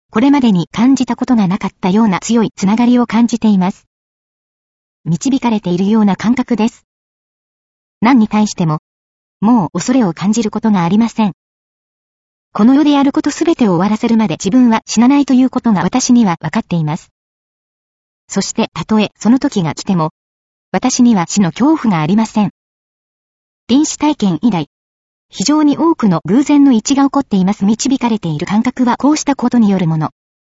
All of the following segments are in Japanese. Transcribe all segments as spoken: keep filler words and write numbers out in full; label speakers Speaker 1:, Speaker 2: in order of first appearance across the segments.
Speaker 1: これまでに感じたことがなかったような強いつながりを感じています。導かれているような感覚です。何に対しても、もう恐れを感じることがありません。この世でやることすべてを終わらせるまで自分は死なないということが私には分かっています。そしてたとえその時が来ても、私には死の恐怖がありません。臨死体験以来、非常に多くの偶然の一致が起こっています。導かれている感覚はこうしたことによるもの。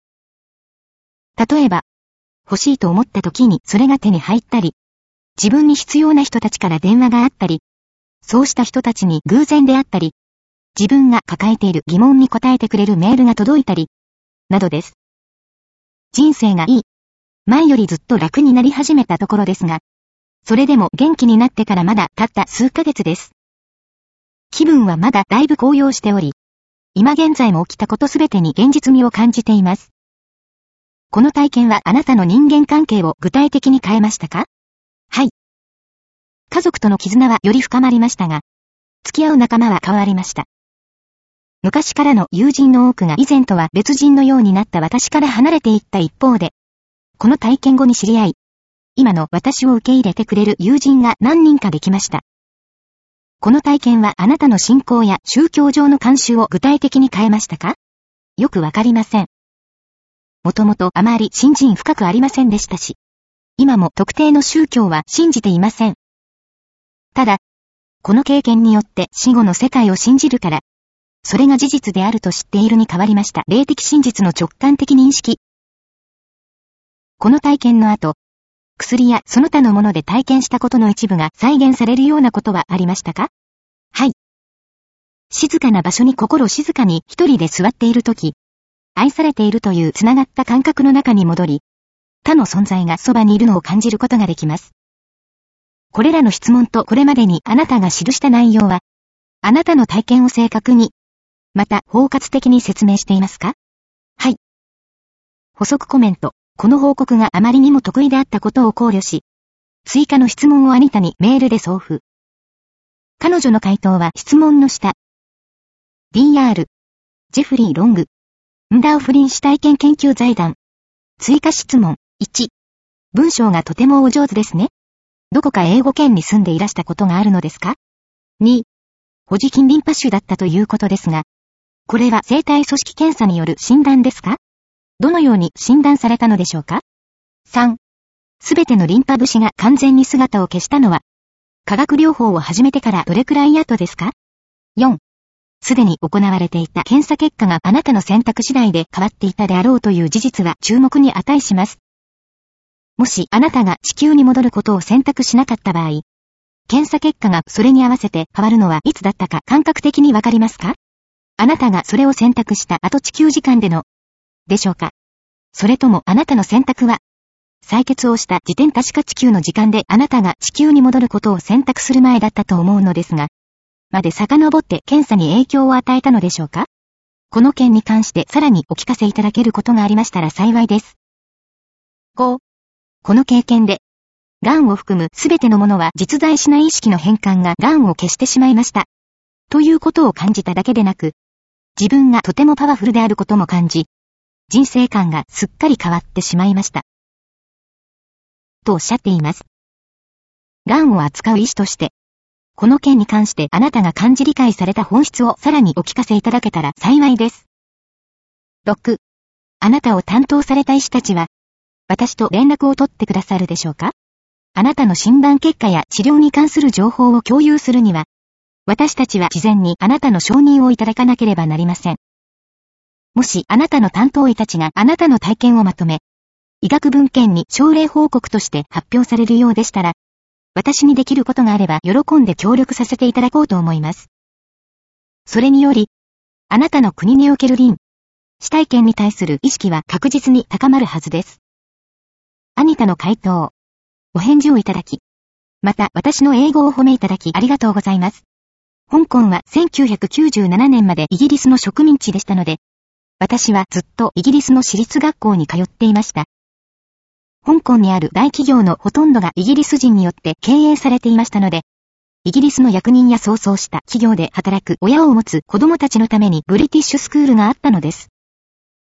Speaker 1: 例えば、欲しいと思った時にそれが手に入ったり、自分に必要な人たちから電話があったり、そうした人たちに偶然であったり、自分が抱えている疑問に答えてくれるメールが届いたり、などです。人生がいい。前よりずっと楽になり始めたところですが、それでも元気になってからまだたった数ヶ月です。気分はまだだいぶ高揚しており、今現在も起きたことすべてに現実味を感じています。この体験はあなたの人間関係を具体的に変えましたか？はい。家族との絆はより深まりましたが、付き合う仲間は変わりました。昔からの友人の多くが以前とは別人のようになった私から離れていった一方で、この体験後に知り合い、今の私を受け入れてくれる友人が何人かできました。この体験はあなたの信仰や宗教上の慣習を具体的に変えましたか？よくわかりません。もともとあまり信心深くありませんでしたし、今も特定の宗教は信じていません。ただ、この経験によって死後の世界を信じるから、それが事実であると知っているに変わりました。霊的真実の直感的認識。この体験の後、薬やその他のもので体験したことの一部が再現されるようなことはありましたか？はい。静かな場所に心静かに一人で座っているとき、愛されているというつながった感覚の中に戻り、他の存在がそばにいるのを感じることができます。これらの質問とこれまでにあなたが記した内容は、あなたの体験を正確に、また包括的に説明していますか？はい。補足コメント。この報告があまりにも得意であったことを考慮し、追加の質問をアニタにメールで送付。彼女の回答は質問の下。ディーアール、ジェフリー・ロング、ンダウフリン死体験研究財団。追加質問。いち、文章がとてもお上手ですね。どこか英語圏に住んでいらしたことがあるのですか？に、ホジキンリンパ腫だったということですが、これは生体組織検査による診断ですか？どのように診断されたのでしょうか？さん、すべてのリンパ節が完全に姿を消したのは、化学療法を始めてからどれくらい後ですか？よん、すでに行われていた検査結果があなたの選択次第で変わっていたであろうという事実は注目に値します。もしあなたが地球に戻ることを選択しなかった場合、検査結果がそれに合わせて変わるのはいつだったか感覚的にわかりますか？あなたがそれを選択した後地球時間での、でしょうか？それともあなたの選択は、採血をした時点確か地球の時間であなたが地球に戻ることを選択する前だったと思うのですが、まで遡って検査に影響を与えたのでしょうか？この件に関してさらにお聞かせいただけることがありましたら幸いです。ご、この経験で、癌を含むすべてのものは実在しない意識の変換が癌を消してしまいました。ということを感じただけでなく、自分がとてもパワフルであることも感じ、人生観がすっかり変わってしまいました。とおっしゃっています。癌を扱う医師として、この件に関してあなたが感じ理解された本質をさらにお聞かせいただけたら幸いです。ろく、あなたを担当された医師たちは、私と連絡を取ってくださるでしょうか？あなたの診断結果や治療に関する情報を共有するには、私たちは事前にあなたの承認をいただかなければなりません。もしあなたの担当医たちがあなたの体験をまとめ、医学文献に症例報告として発表されるようでしたら、私にできることがあれば喜んで協力させていただこうと思います。それにより、あなたの国における臨死体験に対する意識は確実に高まるはずです。アニタの回答。お返事をいただき、また私の英語をお褒めいただきありがとうございます。香港はせんきゅうひゃくきゅうじゅうななねんまでイギリスの植民地でしたので、私はずっとイギリスの私立学校に通っていました。香港にある大企業のほとんどがイギリス人によって経営されていましたので、イギリスの役人やそうそうした企業で働く親を持つ子供たちのためにブリティッシュスクールがあったのです。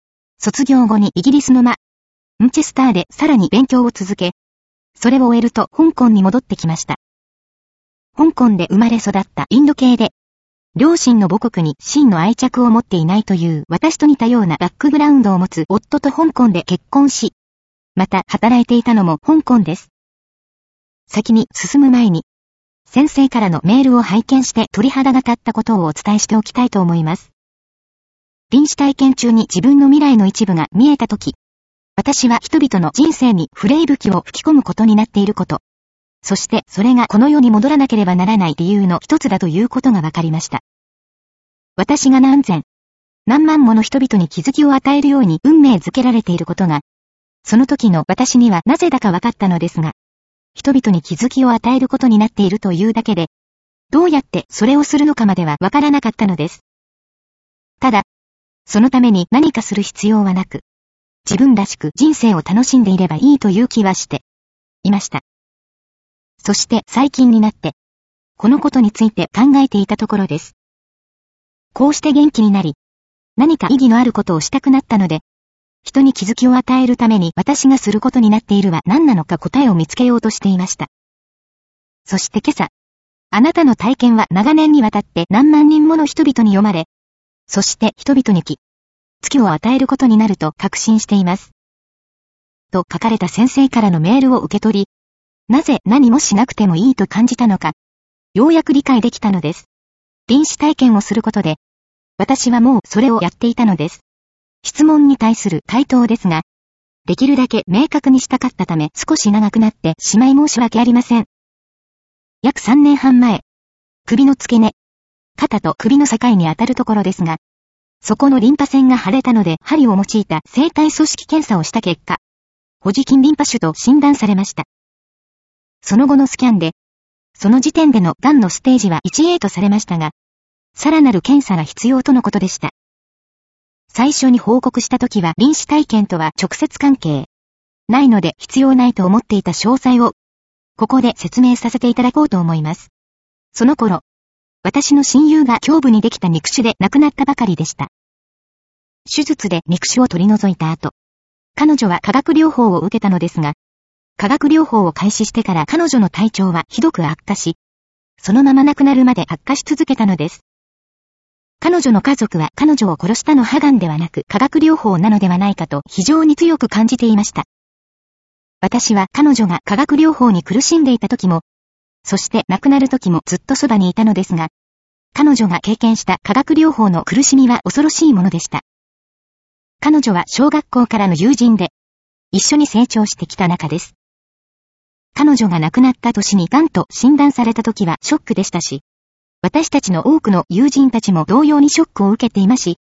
Speaker 1: 卒業後にイギリスのマンチェスターでさらに勉強を続け、それを終えると香港に戻ってきました。香港で生まれ育ったインド系で、両親の母国に真の愛着を持っていないという私と似たようなバックグラウンドを持つ夫と香港で結婚し、また働いていたのも香港です。先に進む前に、先生からのメールを拝見して鳥肌が立ったことをお伝えしておきたいと思います。臨死体験中に自分の未来の一部が見えたとき、私は人々の人生にフレイ吹きを吹き込むことになっていること、そしてそれがこの世に戻らなければならない理由の一つだということが分かりました。私が何千、何万もの人々に気づきを与えるように運命づけられていることが、その時の私にはなぜだか分かったのですが、人々に気づきを与えることになっているというだけで、どうやってそれをするのかまでは分からなかったのです。ただ、そのために何かする必要はなく、自分らしく人生を楽しんでいればいいという気はしていました。そして最近になって、このことについて考えていたところです。こうして元気になり、何か意義のあることをしたくなったので、人に気づきを与えるために私がすることになっているは何なのか答えを見つけようとしていました。そして今朝、あなたの体験は長年にわたって何万人もの人々に読まれ、そして人々に気づきを与えることになると確信しています。と書かれた先生からのメールを受け取り、なぜ何もしなくてもいいと感じたのか、ようやく理解できたのです。臨死体験をすることで、私はもうそれをやっていたのです。質問に対する回答ですが、できるだけ明確にしたかったため少し長くなってしまい申し訳ありません。約さんねんはん前、首の付け根、肩と首の境にあたるところですが、そこのリンパ腺が腫れたので針を用いた生体組織検査をした結果、ホジキンリンパ腫と診断されました。その後のスキャンで、その時点での癌のステージは ワンエー とされましたが、さらなる検査が必要とのことでした。最初に報告したときは臨死体験とは直接関係ないので必要ないと思っていた詳細を、ここで説明させていただこうと思います。その頃、私の親友が胸部にできた肉腫で亡くなったばかりでした。手術で肉腫を取り除いた後、彼女は化学療法を受けたのですが、化学療法を開始してから彼女の体調はひどく悪化し、そのまま亡くなるまで悪化し続けたのです。彼女の家族は彼女を殺したのは癌ではなく化学療法なのではないかと非常に強く感じていました。私は彼女が化学療法に苦しんでいた時も、そして亡くなる時もずっとそばにいたのですが、彼女が経験した化学療法の苦しみは恐ろしいものでした。彼女は小学校からの友人で、一緒に成長してきた仲です。彼女が亡くなった年に癌と診断された時はショックでしたし、私たちの多くの友人たちも同様にショックを受けていました。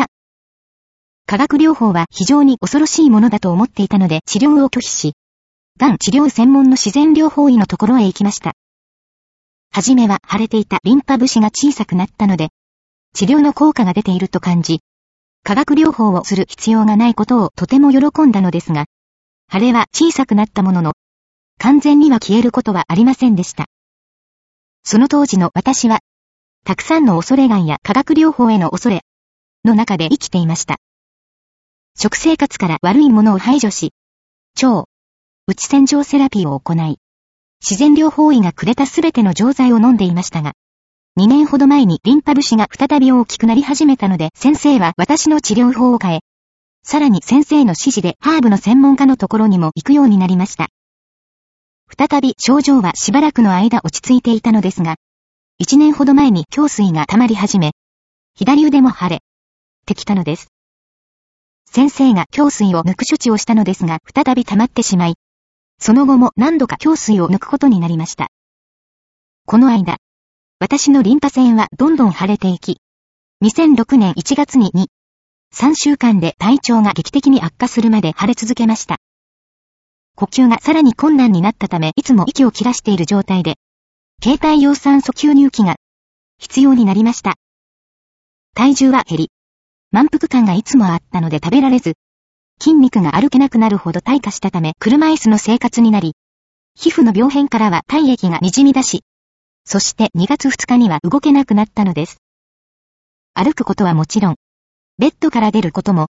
Speaker 1: 化学療法は非常に恐ろしいものだと思っていたので治療を拒否し、癌治療専門の自然療法医のところへ行きました。はじめは腫れていたリンパ節が小さくなったので、治療の効果が出ていると感じ、化学療法をする必要がないことをとても喜んだのですが、腫れは小さくなったものの、完全には消えることはありませんでした。その当時の私は、たくさんの恐れがんや化学療法への恐れの中で生きていました。食生活から悪いものを排除し、腸、内洗浄セラピーを行い、自然療法医がくれたすべての錠剤を飲んでいましたが、にねんほど前にリンパ節が再び大きくなり始めたので先生は私の治療法を変え、さらに先生の指示でハーブの専門家のところにも行くようになりました。再び症状はしばらくの間落ち着いていたのですが、いちねんほど前に胸水が溜まり始め、左腕も腫れてきたのです。先生が胸水を抜く処置をしたのですが、再び溜まってしまい、その後も何度か胸水を抜くことになりました。この間、私のリンパ腺はどんどん腫れていき、にせんろくねんいちがつにに、さんしゅうかんで体調が劇的に悪化するまで腫れ続けました。呼吸がさらに困難になったためいつも息を切らしている状態で、携帯用酸素吸入器が必要になりました。体重は減り、満腹感がいつもあったので食べられず、筋肉が歩けなくなるほど退化したため車椅子の生活になり、皮膚の病変からは体液が滲み出し、そしてにがつふつかには動けなくなったのです。歩くことはもちろん、ベッドから出ることも、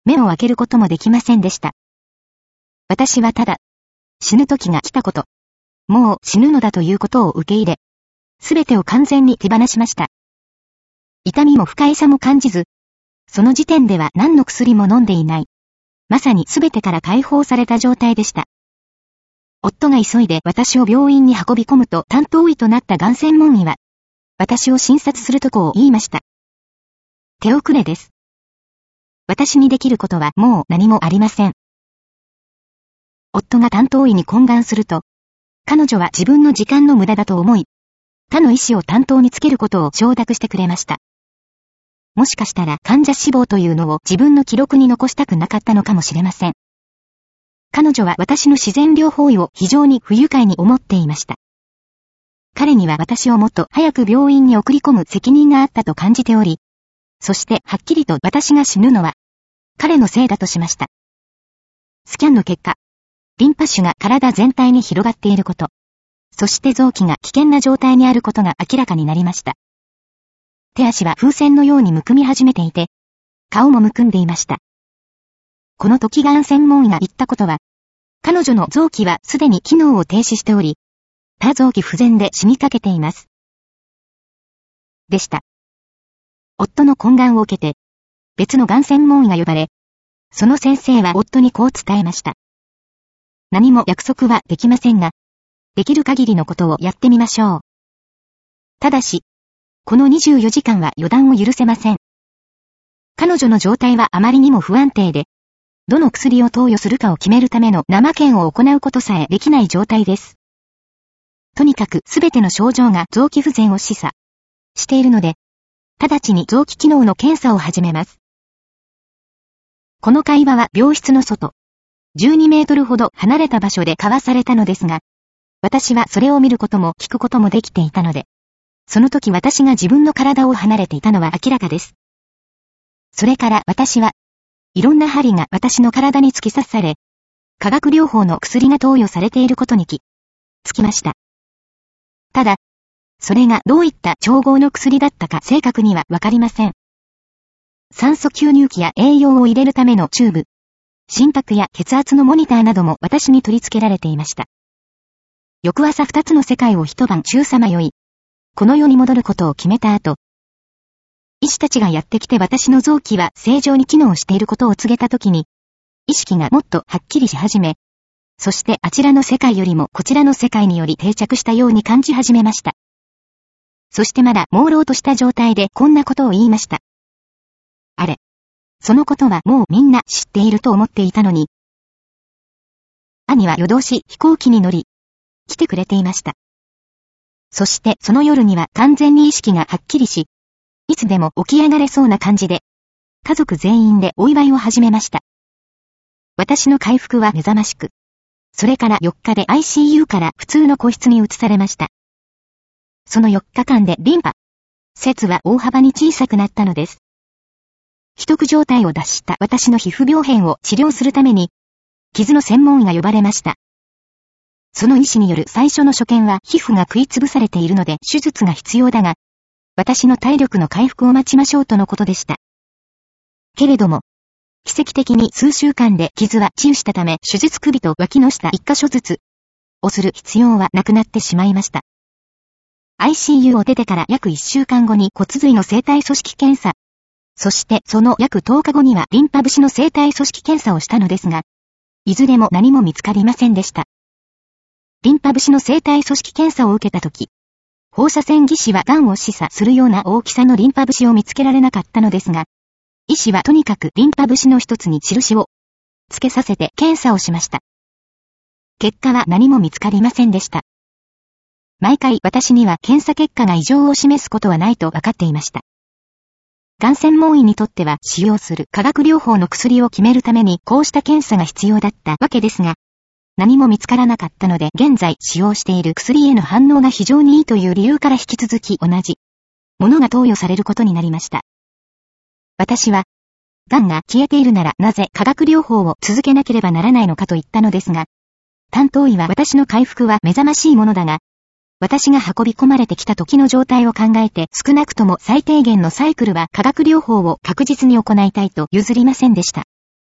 Speaker 1: 目を開けることもできませんでした。私はただ、死ぬ時が来たこと、もう死ぬのだということを受け入れ、すべてを完全に手放しました。痛みも不快さも感じず、その時点では何の薬も飲んでいない。まさにすべてから解放された状態でした。夫が急いで私を病院に運び込むと担当医となったがん専門医は、私を診察するとこを言いました。手遅れです。私にできることはもう何もありません。夫が担当医に懇願すると、彼女は自分の時間の無駄だと思い、他の医師を担当につけることを承諾してくれました。もしかしたら患者死亡というのを自分の記録に残したくなかったのかもしれません。彼女は私の自然療法医を非常に不愉快に思っていました。彼には私をもっと早く病院に送り込む責任があったと感じており、そしてはっきりと私が死ぬのは彼のせいだとしました。スキャンの結果、リンパ腫が体全体に広がっていること、そして臓器が危険な状態にあることが明らかになりました。手足は風船のようにむくみ始めていて、顔もむくんでいました。この時がん専門医が言ったことは、彼女の臓器はすでに機能を停止しており、多臓器不全で死にかけています。でした。夫の懇願を受けて、別のがん専門医が呼ばれ、その先生は夫にこう伝えました。何も約束はできませんが、できる限りのことをやってみましょう。ただし、このにじゅうよじかんは予断を許せません。彼女の状態はあまりにも不安定で、どの薬を投与するかを決めるための生検を行うことさえできない状態です。とにかくすべての症状が臓器不全を示唆しているので、直ちに臓器機能の検査を始めます。この会話は病室の外、じゅうにメートルほど離れた場所で交わされたのですが、私はそれを見ることも聞くこともできていたので、その時私が自分の体を離れていたのは明らかです。それから私は、いろんな針が私の体に突き刺され、化学療法の薬が投与されていることに気づきました。ただ、それがどういった調合の薬だったか正確にはわかりません。酸素吸入器や栄養を入れるためのチューブ、心拍や血圧のモニターなども私に取り付けられていました。翌朝二つの世界を一晩中さまよい、この世に戻ることを決めた後、医師たちがやってきて私の臓器は正常に機能していることを告げたときに、意識がもっとはっきりし始め、そしてあちらの世界よりもこちらの世界により定着したように感じ始めました。そしてまだ朦朧とした状態でこんなことを言いました。あれ。そのことはもうみんな知っていると思っていたのに。兄は夜通し飛行機に乗り、来てくれていました。そしてその夜には完全に意識がはっきりし、いつでも起き上がれそうな感じで、家族全員でお祝いを始めました。私の回復は目覚ましく、それからよっかで アイシーユー から普通の個室に移されました。そのよっかかんでリンパ節は大幅に小さくなったのです。危篤状態を脱した私の皮膚病変を治療するために、傷の専門医が呼ばれました。その医師による最初の所見は皮膚が食いつぶされているので手術が必要だが、私の体力の回復を待ちましょうとのことでした。けれども、奇跡的に数週間で傷は治癒したため手術首と脇の下一箇所ずつをする必要はなくなってしまいました。アイシーユー を出てから約いっしゅうかんごに骨髄の生体組織検査、そしてその約とおかごにはリンパ節の生体組織検査をしたのですが、いずれも何も見つかりませんでした。リンパ節の生体組織検査を受けたとき、放射線技師は癌を示唆するような大きさのリンパ節を見つけられなかったのですが、医師はとにかくリンパ節の一つに印をつけさせて検査をしました。結果は何も見つかりませんでした。毎回私には検査結果が異常を示すことはないと分かっていました。がん専門医にとっては使用する化学療法の薬を決めるためにこうした検査が必要だったわけですが、何も見つからなかったので現在使用している薬への反応が非常にいいという理由から引き続き同じものが投与されることになりました。私は、癌が消えているならなぜ化学療法を続けなければならないのかと言ったのですが、担当医は私の回復は目覚ましいものだが、私が運び込まれてきた時の状態を考えて少なくとも最低限のサイクルは化学療法を確実に行いたいと譲りませんでした。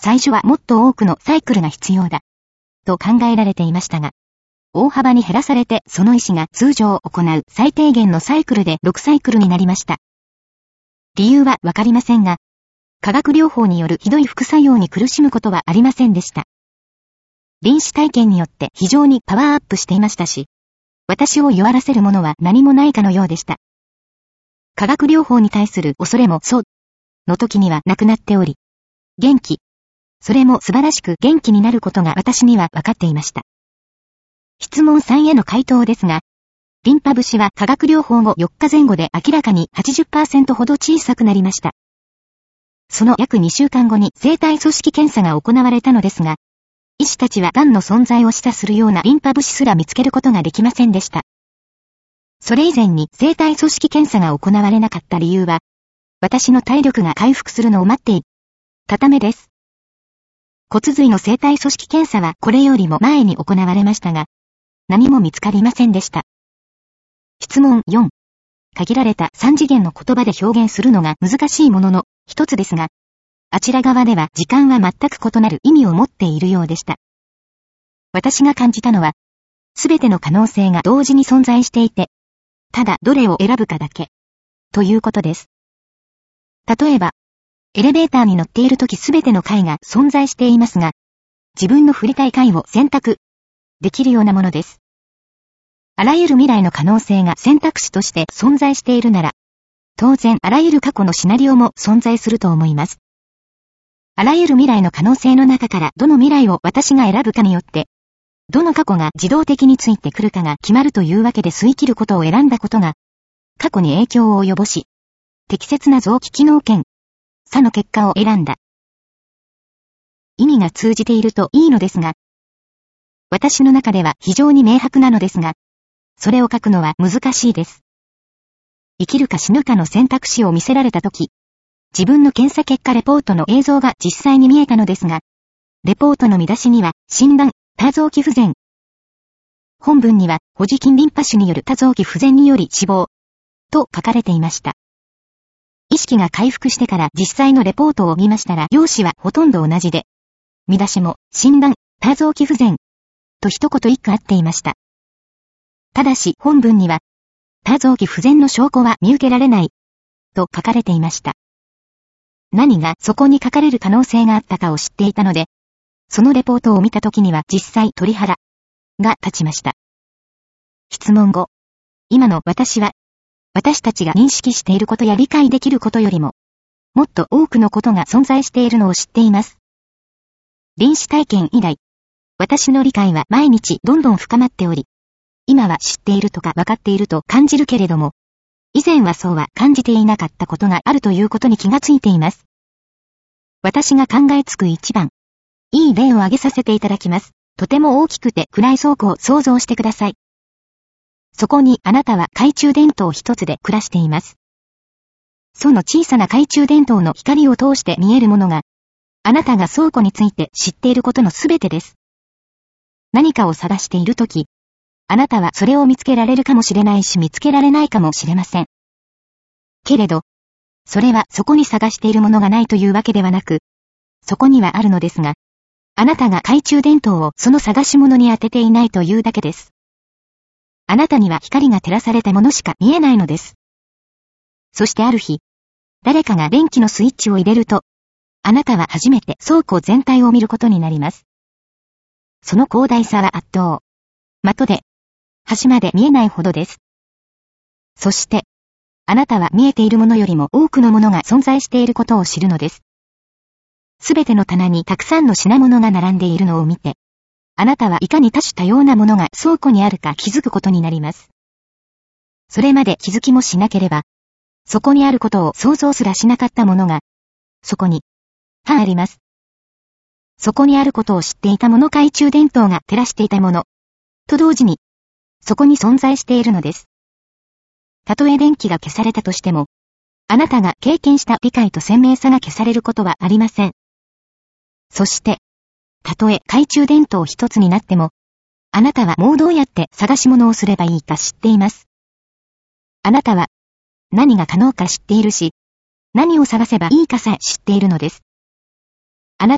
Speaker 1: 最初はもっと多くのサイクルが必要だ。と考えられていましたが、大幅に減らされてその医師が通常行う最低限のサイクルでろくサイクルになりました。理由はわかりませんが、化学療法によるひどい副作用に苦しむことはありませんでした。臨死体験によって非常にパワーアップしていましたし、私を弱らせるものは何もないかのようでした。化学療法に対する恐れもそうの時にはなくなっており、元気、それも素晴らしく元気になることが私には分かっていました。質問さんへの回答ですが、リンパ節は化学療法後よっかぜん後で明らかに はちじゅっパーセント ほど小さくなりました。その約にしゅうかんごに生体組織検査が行われたのですが、医師たちは癌の存在を示唆するようなリンパ節すら見つけることができませんでした。それ以前に生体組織検査が行われなかった理由は、私の体力が回復するのを待っていたためです。骨髄の生体組織検査はこれよりも前に行われましたが、何も見つかりませんでした。質問よん。限られたさん次元の言葉で表現するのが難しいものの一つですが、あちら側では時間は全く異なる意味を持っているようでした。私が感じたのは、すべての可能性が同時に存在していて、ただどれを選ぶかだけ、ということです。例えば、エレベーターに乗っているときすべての階が存在していますが、自分の振りたい階を選択できるようなものです。あらゆる未来の可能性が選択肢として存在しているなら、当然あらゆる過去のシナリオも存在すると思います。あらゆる未来の可能性の中からどの未来を私が選ぶかによって、どの過去が自動的についてくるかが決まるというわけで吸い切ることを選んだことが、過去に影響を及ぼし、適切な臓器機能検査の結果を選んだ。意味が通じているといいのですが、私の中では非常に明白なのですが、それを書くのは難しいです。生きるか死ぬかの選択肢を見せられたとき、自分の検査結果レポートの映像が実際に見えたのですが、レポートの見出しには、診断、多臓器不全。本文には、ホジキンリンパ腫による多臓器不全により死亡、と書かれていました。意識が回復してから実際のレポートを見ましたら、用紙はほとんど同じで、見出しも、診断、多臓器不全、と一言一句あっていました。ただし、本文には、多臓器不全の証拠は見受けられない、と書かれていました。何がそこに書かれる可能性があったかを知っていたので、そのレポートを見たときには実際鳥肌が立ちました。質問ご。今の私は、私たちが認識していることや理解できることよりも、もっと多くのことが存在しているのを知っています。臨死体験以来、私の理解は毎日どんどん深まっており、今は知っているとか分かっていると感じるけれども、以前はそうは感じていなかったことがあるということに気がついています。私が考えつく一番、いい例を挙げさせていただきます。とても大きくて暗い倉庫を想像してください。そこにあなたは懐中電灯一つで暮らしています。その小さな懐中電灯の光を通して見えるものが、あなたが倉庫について知っていることのすべてです。何かを探しているとき、あなたはそれを見つけられるかもしれないし見つけられないかもしれません。けれど、それはそこに探しているものがないというわけではなく、そこにはあるのですが、あなたが懐中電灯をその探し物に当てていないというだけです。あなたには光が照らされたものしか見えないのです。そしてある日、誰かが電気のスイッチを入れると、あなたは初めて倉庫全体を見ることになります。その広大さは圧倒。的で、端まで見えないほどです。そして、あなたは見えているものよりも多くのものが存在していることを知るのです。すべての棚にたくさんの品物が並んでいるのを見て、あなたはいかに多種多様なものが倉庫にあるか気づくことになります。それまで気づきもしなければ、そこにあることを想像すらしなかったものが、そこに、はあります。そこにあることを知っていたもの懐中電灯が照らしていたもの、と同時に、そこに存在しているのです。たとえ電気が消されたとしても、あなたが経験した理解と鮮明さが消されることはありません。そして、たとえ懐中電灯一つになっても、あなたはもうどうやって探し物をすればいいか知っています。あなたは、何が可能か知っているし、何を探せばいいかさえ知っているのです。